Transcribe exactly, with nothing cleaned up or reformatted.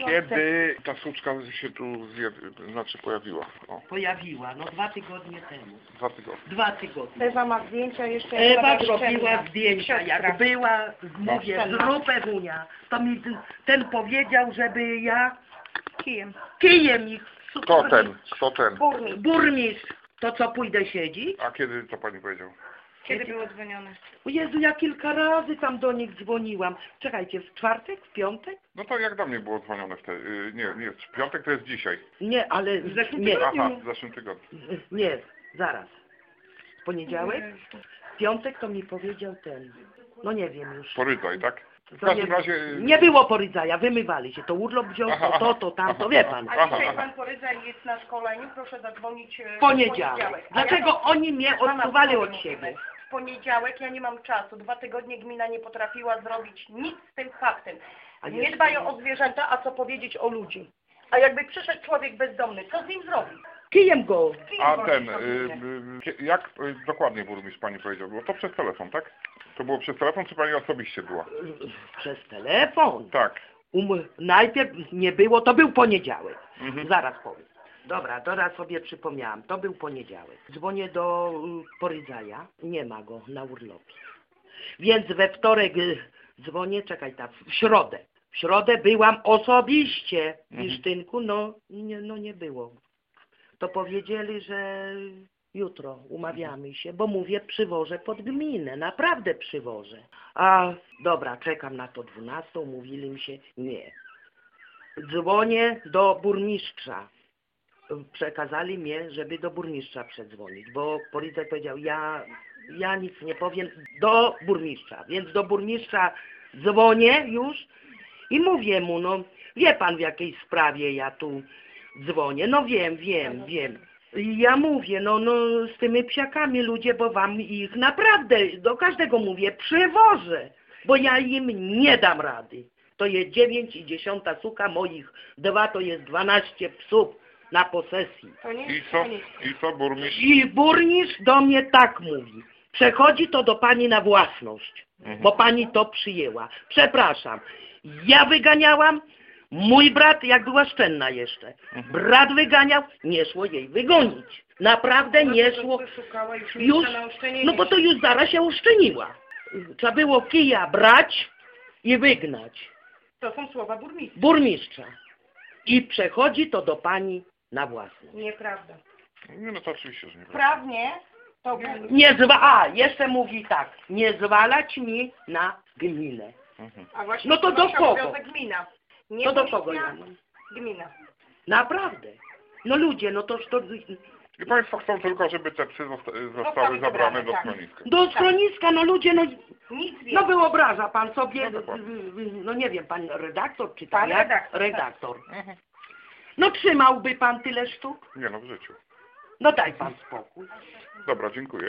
Kiedy ta suczka się tu zje... znaczy pojawiła? O, Pojawiła, no dwa tygodnie temu. dwa tygodnie. Dwa tygodnie. Ewa ma zdjęcia jeszcze. Ewa Ewa zrobiła zdjęcia, Siostra. jak była, mówię, Bezcenna. zrób Ewunia. To mi ten- ten powiedział, żeby ja Kijem. kijem ich... Kto ten? Kto ten? Burmistrz. Burmistrz. To co, pójdę siedzieć? A kiedy to pani powiedział? Kiedy było dzwonione? O Jezu, ja kilka razy tam do nich dzwoniłam. Czekajcie, w czwartek, w piątek? No to jak do mnie było dzwonione wtedy? Yy, Nie, nie, w piątek to jest dzisiaj. Nie, ale... W zeszłym Nie, Aha, w zeszłym tygodniu. nie, zaraz. W poniedziałek? W piątek to mi powiedział ten... No nie wiem już. Porydzaj, tak? W To każdym nie, razie... yy, nie było porydzaja, wymywali się. To urlop wziął, Aha, to, to, to, tamto, wie pan. A Aha, dzisiaj aha. pan Porydza jest na szkoleniu, proszę zadzwonić e, W poniedziałek. A ja Dlaczego to- oni mnie Pana odsuwali powiem, od siebie? W poniedziałek ja nie mam czasu. Dwa tygodnie gmina nie potrafiła zrobić nic z tym faktem. A Nie jeszcze- dbają o zwierzęta, a co powiedzieć o ludzi. A jakby przyszedł człowiek bezdomny, co z nim zrobi? Kijem go. A ten, yy, yy, jak yy, dokładnie burmistrz pani powiedział? Było to przez telefon, tak? To było przez telefon, czy pani osobiście była? Przez telefon. Tak. Um, najpierw nie było, to był poniedziałek. Mhm. Zaraz powiem. Dobra, teraz sobie przypomniałam. To był poniedziałek. Dzwonię do y, Porydzaja. Nie ma go na urlopie. Więc we wtorek y, dzwonię, czekaj tam, w środę. W środę byłam osobiście w Mhm. Isztynku, no nie, no nie było. To powiedzieli, że jutro umawiamy się, bo mówię, przywożę pod gminę, naprawdę przywożę. A dobra, czekam na to dwunastą, mówili mi się, nie. Dzwonię do burmistrza. Przekazali mnie, żeby do burmistrza przedzwonić, bo policjant powiedział, ja, ja nic nie powiem, do burmistrza. Więc do burmistrza dzwonię już i mówię mu, no wie pan w jakiej sprawie ja tu dzwonię. No wiem, wiem, wiem. I ja mówię, no, no z tymi psiakami ludzie, bo wam ich naprawdę, do każdego mówię, przywożę, bo ja im nie dam rady. To jest dziewięć i dziesiąta suka moich, dwa to jest dwanaście psów na posesji. To nie I jest co? koniec. I co burmistrz? I burmistrz do mnie tak mówi, przechodzi to do pani na własność, Mhm. bo pani to przyjęła. Przepraszam, ja wyganiałam, mój brat, jak była szczenna jeszcze, Mhm. brat wyganiał, nie szło jej wygonić. Naprawdę nie szło. Szukała już, Już, miejsca na uszczelnienie. no bo to już zaraz się uszczeniła. Trzeba było kija brać i wygnać To są słowa burmistrza. burmistrza. I przechodzi to do pani na własność. Nieprawda. Nie, no to oczywiście, że nie. Prawnie to burmistrz. Nie zwa... A, jeszcze mówi tak, nie zwalać mi na gminę. Mhm. A właśnie No to do nasza kogo? obowiązek gmina. Nie To do policja, kogo ja mam? Gmina. Naprawdę. No ludzie, no toż to... I państwo chcą tylko, żeby te psy zosta zostały Zostały zabrane zabrane, do tak. schroniska. Do schroniska, no ludzie, no... Nic No więcej. wyobraża pan sobie, No dokładnie. no nie wiem, pan redaktor czy Pan tak jak? redaktor, tak. redaktor. Mhm. No trzymałby pan tyle sztuk? Nie no, w życiu. No daj pan spokój. Dobra, dziękuję.